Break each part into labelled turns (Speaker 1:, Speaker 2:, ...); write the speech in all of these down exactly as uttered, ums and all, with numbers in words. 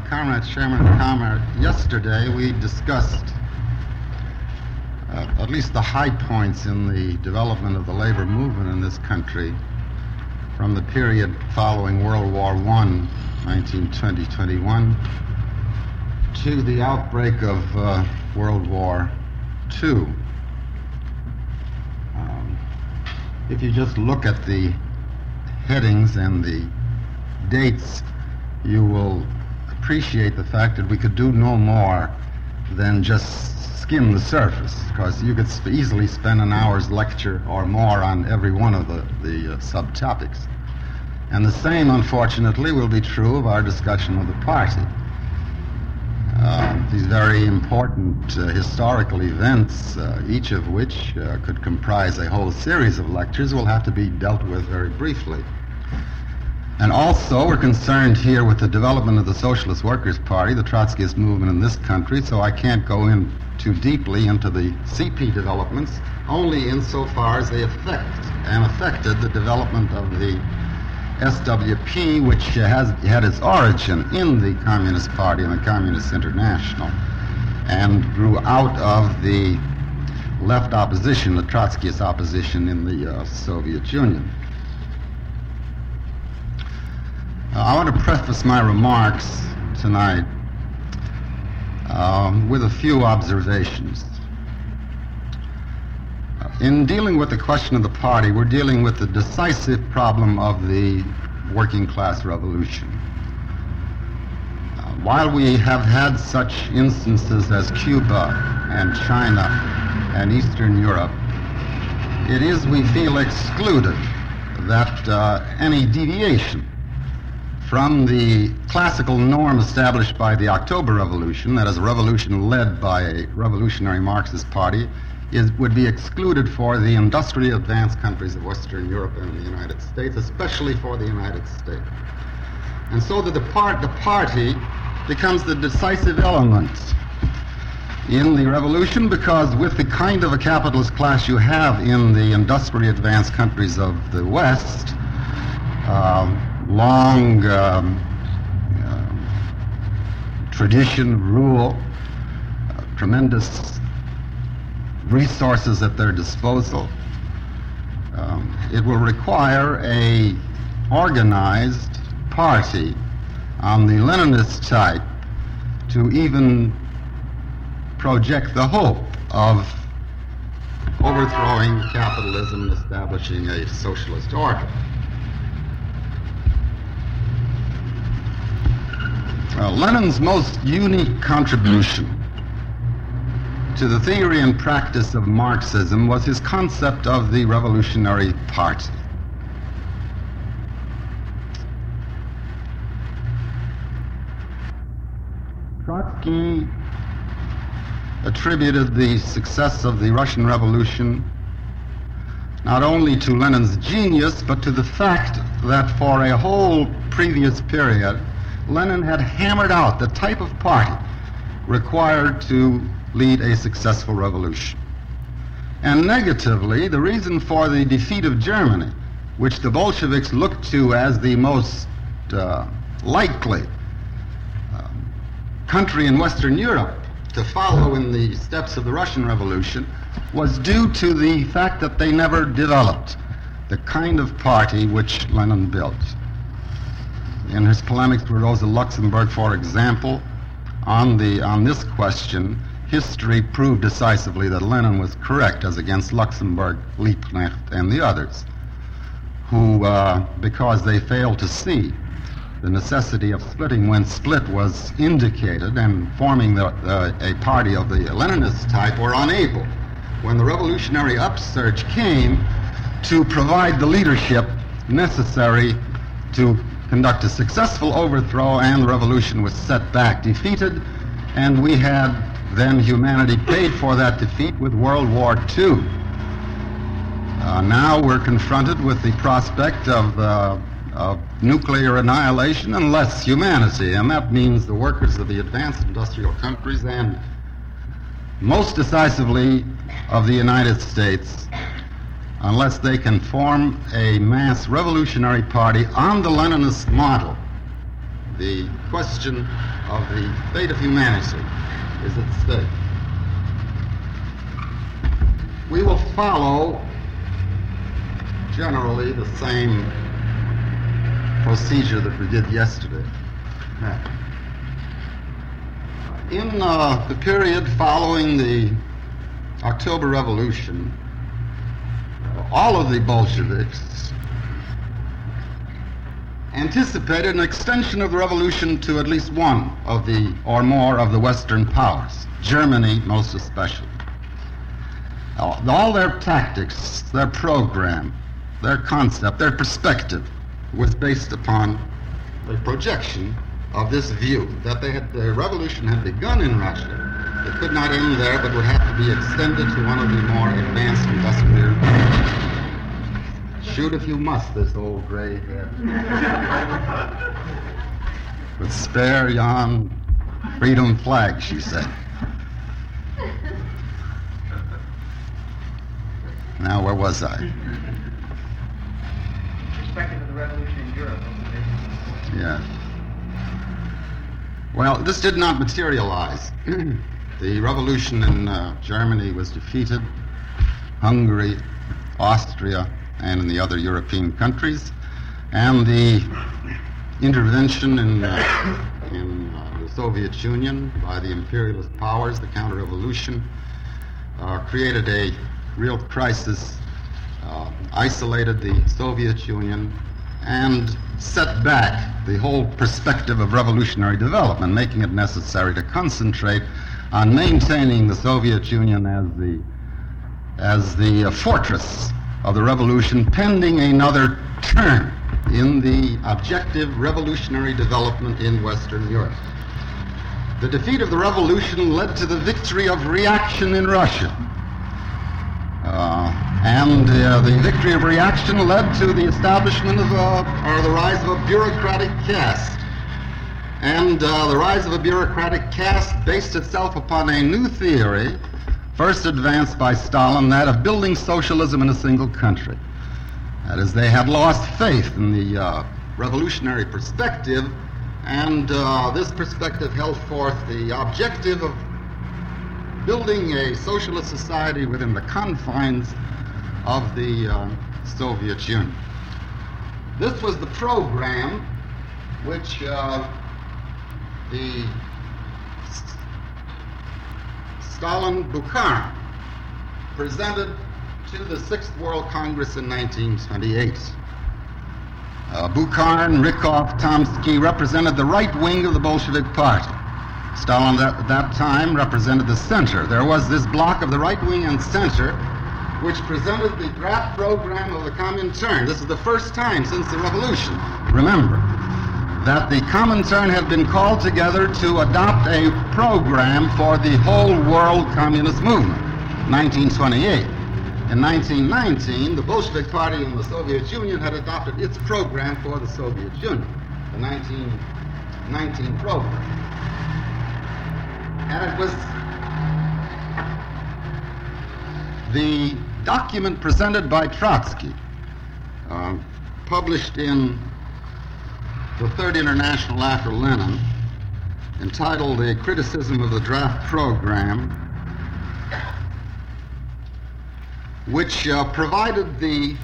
Speaker 1: Comrade Chairman and Comrade, yesterday we discussed uh, at least the high points in the development of the labor movement in this country from the period following World War One, nineteen twenty to twenty-one, to the outbreak of uh, World War Two. Um, if you just look at the headings and the dates, you will appreciate the fact that we could do no more than just skim the surface, because you could sp- easily spend an hour's lecture or more on every one of the, the uh, subtopics. And the same, unfortunately, will be true of our discussion of the party. Uh, these very important uh, historical events, uh, each of which uh, could comprise a whole series of lectures, will have to be dealt with very briefly. And also, we're concerned here with the development of the Socialist Workers' Party, the Trotskyist movement in this country, so I can't go in too deeply into the C P developments, only insofar as they affect and affected the development of the S W P, which has had its origin in the Communist Party and the Communist International, and grew out of the left opposition, the Trotskyist opposition in the uh, Soviet Union. Uh, I want to preface my remarks tonight um, with a few observations. In dealing with the question of the party, we're dealing with the decisive problem of the working class revolution. Uh, while we have had such instances as Cuba and China and Eastern Europe, it is, we feel, excluded that uh, any deviation from the classical norm established by the October Revolution, that is a revolution led by a revolutionary Marxist party, is, would be excluded for the industrially advanced countries of Western Europe and the United States, especially for the United States. And so that the, part, the party becomes the decisive element in the revolution, because with the kind of a capitalist class you have in the industrially advanced countries of the West, um, long um, uh, tradition, rule, uh, tremendous resources at their disposal, um, it will require a organized party on the Leninist type to even project the hope of overthrowing capitalism and establishing a socialist order. Uh, Lenin's most unique contribution to the theory and practice of Marxism was his concept of the revolutionary party. Trotsky attributed the success of the Russian Revolution not only to Lenin's genius, but to the fact that for a whole previous period, Lenin had hammered out the type of party required to lead a successful revolution. And negatively, the reason for the defeat of Germany, which the Bolsheviks looked to as the most uh, likely um, country in Western Europe to follow in the steps of the Russian Revolution, was due to the fact that they never developed the kind of party which Lenin built. In his polemics with Rosa Luxemburg, for example, on the on this question, history proved decisively that Lenin was correct as against Luxemburg, Liebknecht, and the others, who, uh, because they failed to see the necessity of splitting when split was indicated and forming the, uh, a party of the Leninist type, were unable, when the revolutionary upsurge came, to provide the leadership necessary to conduct a successful overthrow, and the revolution was set back, defeated, and we had then humanity paid for that defeat with World War Two. Uh, now we're confronted with the prospect of, uh, of nuclear annihilation and less humanity, and that means the workers of the advanced industrial countries, and most decisively of the United States, unless they can form a mass revolutionary party on the Leninist model, the question of the fate of humanity is at stake. We will follow generally the same procedure that we did yesterday. In uh, the period following the October Revolution, all of the Bolsheviks anticipated an extension of the revolution to at least one of the, or more of the Western powers, Germany most especially. All their tactics, their program, their concept, their perspective was based upon the projection of this view that they had, the revolution had begun in Russia. It could not end there, but would have to be extended to one of the more advanced industrial countries. Shoot if you must, this old gray head. But spare yon freedom flag, she said. Now, where was I?
Speaker 2: Perspective of the revolution in Europe.
Speaker 1: Yeah. Well, this did not materialize. The revolution in uh, Germany was defeated. Hungary, Austria, and in the other European countries. And the intervention in, uh, in uh, the Soviet Union by the imperialist powers, the counter-revolution, uh, created a real crisis, uh, isolated the Soviet Union, and set back the whole perspective of revolutionary development, making it necessary to concentrate on maintaining the Soviet Union as the, as the uh, fortress of the revolution, pending another turn in the objective revolutionary development in Western Europe. The defeat of the revolution led to the victory of reaction in Russia. Uh, and uh, the victory of reaction led to the establishment of, a, or the rise of a bureaucratic caste. And uh, the rise of a bureaucratic caste based itself upon a new theory, first advanced by Stalin, that of building socialism in a single country. That is, they had lost faith in the uh, revolutionary perspective, and uh, this perspective held forth the objective of building a socialist society within the confines of the uh, Soviet Union. This was the program which uh, the Stalin Bukharin presented to the Sixth World Congress in nineteen twenty-eight. Uh, Bukharin, Rykov, Tomsky represented the right wing of the Bolshevik Party. Stalin at that time represented the center. There was this bloc of the right wing and center which presented the draft program of the Comintern. This is the first time since the revolution, remember, that the Comintern had been called together to adopt a program for the whole world communist movement, nineteen twenty-eight. In nineteen nineteen, the Bolshevik Party in the Soviet Union had adopted its program for the Soviet Union, the nineteen nineteen program. And it was the document presented by Trotsky, uh, published in the Third International after Lenin, entitled A Criticism of the Draft Program, which uh, provided the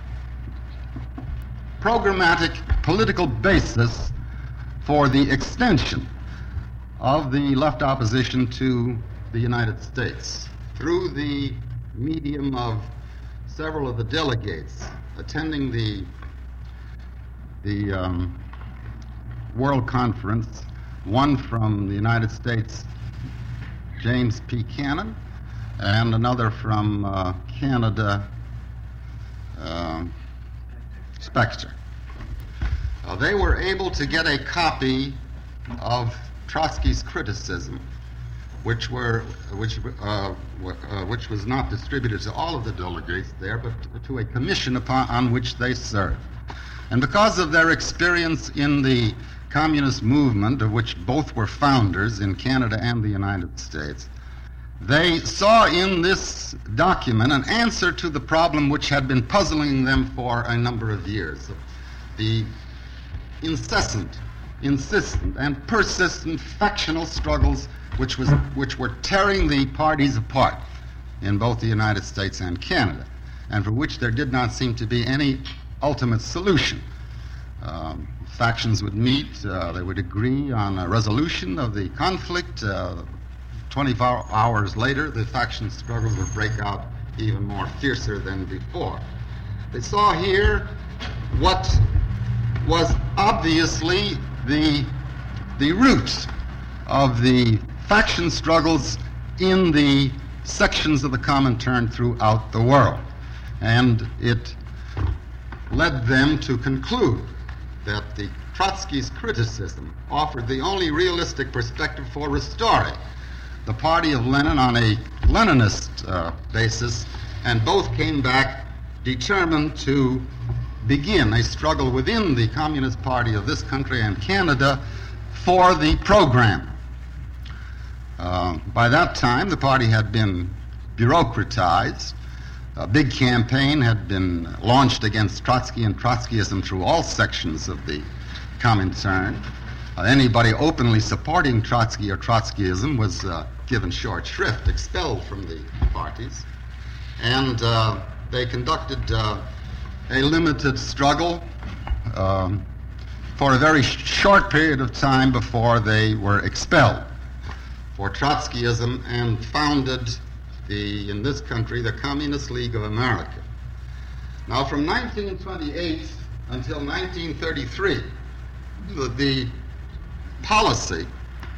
Speaker 1: programmatic political basis for the extension of the left opposition to the United States through the medium of several of the delegates attending the the um, World Conference, one from the United States, James P. Cannon, and another from uh, Canada, uh, Specter. Uh, they were able to get a copy of Trotsky's criticism, which were which uh, w- uh, which was not distributed to all of the delegates there, but to a commission upon on which they served. And because of their experience in the communist movement, of which both were founders in Canada and the United States, they saw in this document an answer to the problem which had been puzzling them for a number of years, the incessant insistent and persistent factional struggles which, was, which were tearing the parties apart in both the United States and Canada, and for which there did not seem to be any ultimate solution. Um, factions would meet, uh, they would agree on a resolution of the conflict. Uh, twenty-four hours later, the faction struggles would break out even more fiercer than before. They saw here what was obviously the, the root of the faction struggles in the sections of the Comintern throughout the world. And it led them to conclude that the Trotsky's criticism offered the only realistic perspective for restoring the party of Lenin on a Leninist uh, basis, and both came back determined to begin a struggle within the Communist Party of this country and Canada for the program. Uh, by that time, the party had been bureaucratized. A big campaign had been launched against Trotsky and Trotskyism through all sections of the Comintern. Uh, anybody openly supporting Trotsky or Trotskyism was uh, given short shrift, expelled from the parties. And uh, they conducted uh, a limited struggle um, for a very sh- short period of time before they were expelled for Trotskyism and founded the, in this country, the Communist League of America. Now, from nineteen twenty-eight until nineteen thirty-three, the, the policy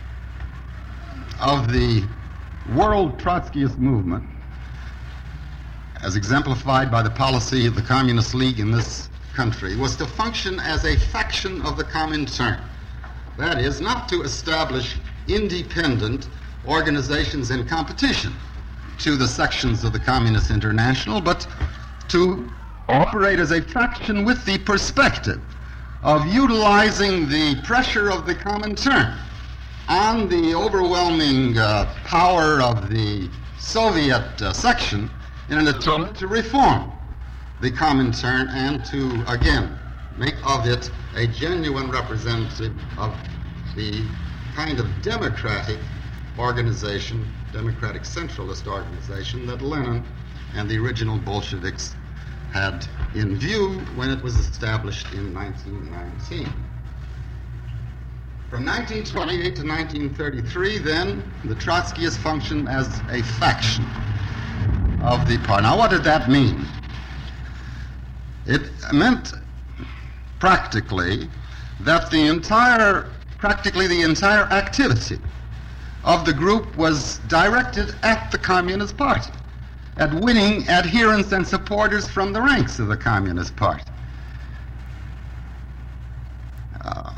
Speaker 1: of the world Trotskyist movement, as exemplified by the policy of the Communist League in this country, was to function as a faction of the Comintern. That is, not to establish independent organizations in competition to the sections of the Communist International, but to operate as a faction with the perspective of utilizing the pressure of the Comintern on the overwhelming uh, power of the Soviet uh, section in an attempt to reform the Comintern and to, again, make of it a genuine representative of the kind of democratic organization, democratic centralist organization that Lenin and the original Bolsheviks had in view when it was established in nineteen nineteen. From nineteen twenty-eight to nineteen thirty-three, then, the Trotskyists functioned as a faction of the party. Now, what did that mean? It meant practically that the entire, practically the entire activity of the group was directed at the Communist Party, at winning adherents and supporters from the ranks of the Communist Party. Uh,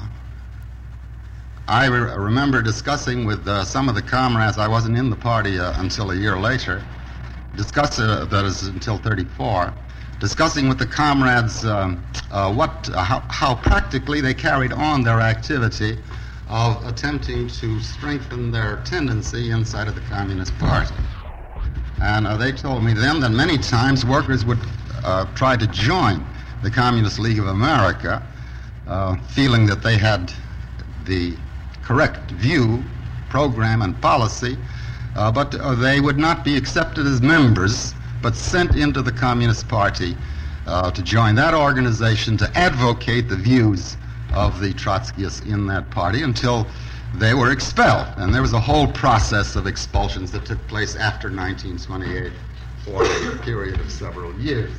Speaker 1: I re- remember discussing with uh, some of the comrades, I wasn't in the party uh, until a year later, discuss, uh, that is until thirty-four, discussing with the comrades um, uh, what, uh, how, how practically they carried on their activity of attempting to strengthen their tendency inside of the Communist Party. And uh, they told me then that many times workers would uh, try to join the Communist League of America, uh, feeling that they had the correct view, program, and policy, uh, but uh, they would not be accepted as members, but sent into the Communist Party uh, to join that organization to advocate the views of the Trotskyists in that party until they were expelled. And there was a whole process of expulsions that took place after nineteen twenty-eight for a period of several years.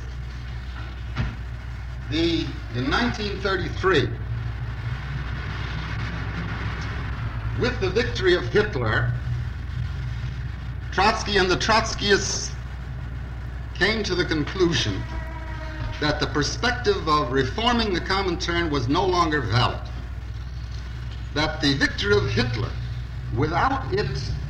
Speaker 1: The, in nineteen thirty-three, with the victory of Hitler, Trotsky and the Trotskyists came to the conclusion that the perspective of reforming the Comintern was no longer valid. That the victory of Hitler, without it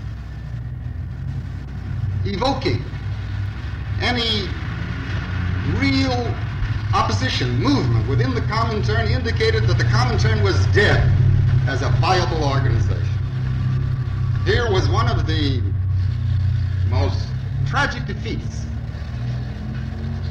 Speaker 1: evoking any real opposition movement within the Comintern, indicated that the Comintern was dead as a viable organization. Here was one of the most tragic defeats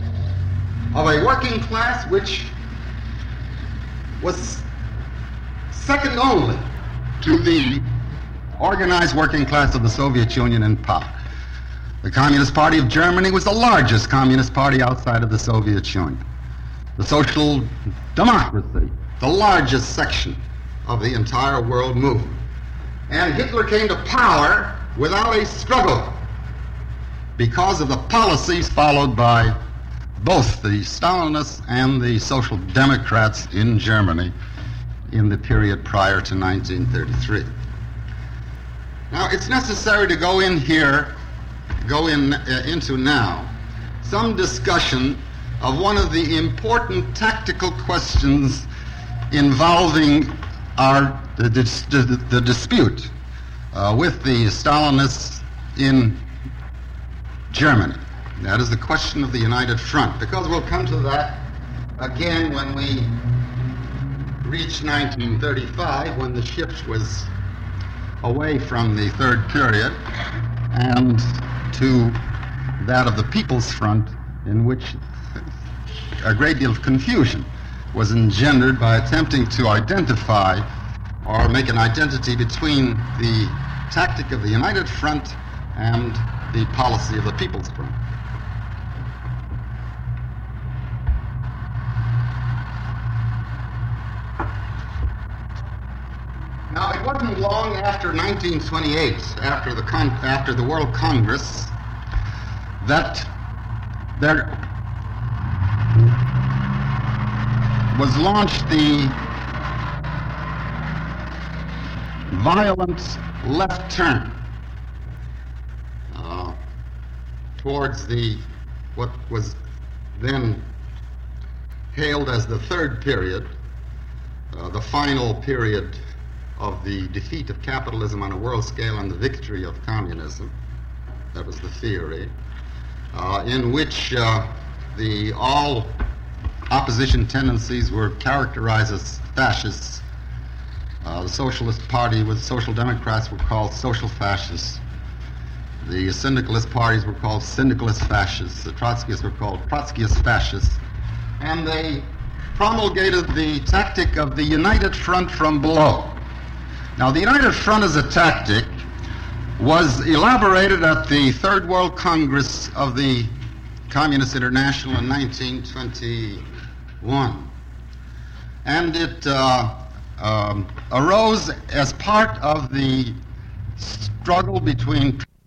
Speaker 1: of a working class which was second only to the organized working class of the Soviet Union in power. The Communist Party of Germany was the largest communist party outside of the Soviet Union. The Social Democracy, the largest section of the entire world movement. And Hitler came to power without a struggle because of the policies followed by both the Stalinists and the Social Democrats in Germany in the period prior to nineteen thirty-three. Now, it's necessary to go in here, go in uh, into now, some discussion of one of the important tactical questions involving our the, the, the dispute uh, with the Stalinists in Germany. That is the question of the United Front, because we'll come to that again when we reach nineteen thirty-five, when the shift was away from the third period and to that of the People's Front, in which a great deal of confusion was engendered by attempting to identify or make an identity between the tactic of the United Front and the policy of the People's Front. Now, it wasn't long after nineteen twenty-eight, after the con- after the World Congress, that there was launched the violent left turn uh, towards the what was then hailed as the third period, uh, the final period of the defeat of capitalism on a world scale and the victory of communism. That was the theory, uh, in which uh, the all opposition tendencies were characterized as fascists. Uh, the Socialist Party with Social Democrats were called social fascists. The syndicalist parties were called syndicalist fascists. The Trotskyists were called Trotskyist fascists. And they promulgated the tactic of the United Front from below. Now, the United Front as a tactic was elaborated at the Third World Congress of the Communist International in nineteen twenty-one. And it uh, um, arose as part of the struggle between